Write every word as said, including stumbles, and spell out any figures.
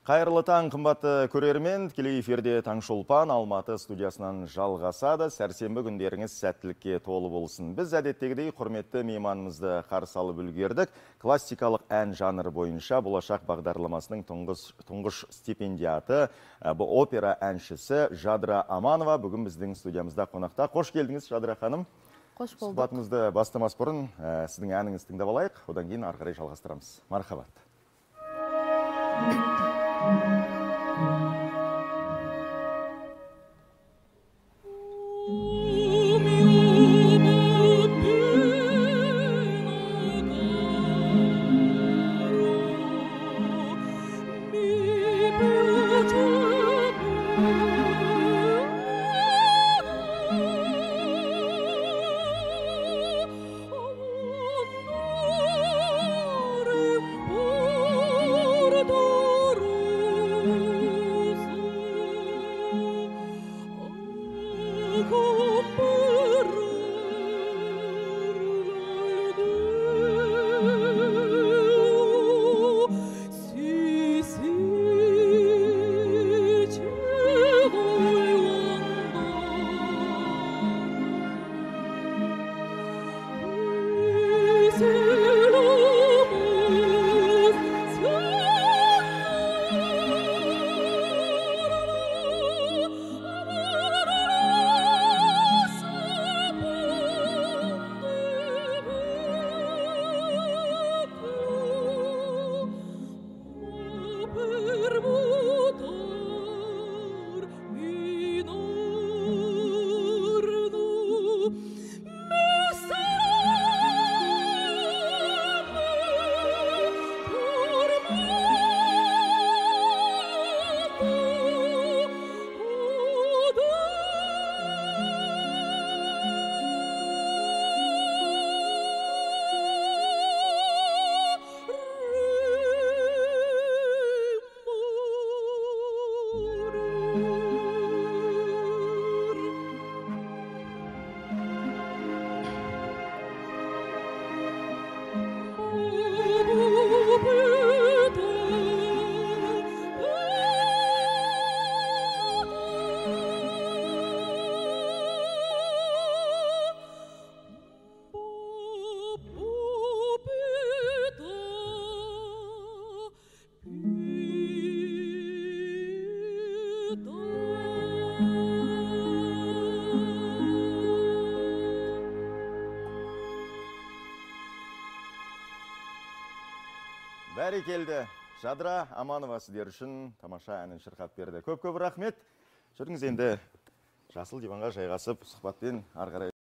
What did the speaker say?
Қайырлы таң, қымбатты көрермен, тікелей эфирде Таңшолпан Алматы студиясынан жалғасады. Сәрсенбі күндеріңіз сәттілікке толы болсын. Біз әдеттегідей құрметті мейманымызды қарсы алып үлгердік. Классикалық ән жанры бойынша болашақ бағдарламасының тұңғыш, тұңғыш стипендиаты, бұл опера әншісі Жадыра Аманова бүгін біздің студиямызда қонақта. Қош келдіңіз, Жадыра ханым. Қош болдық. Сұхбатымызды бастамас бұрын сіздің әніңізді тыңдап алайық, одан кейін ары қарай жалғастырамыз. Мархабат. Бәрекелді. Жадыра Аманова сіздер үшін тамаша әнін шырқап берді. Көп-көп рахмет. Жүріңіз енді жасыл диванға жайғасып, сұхбатпен ары қарай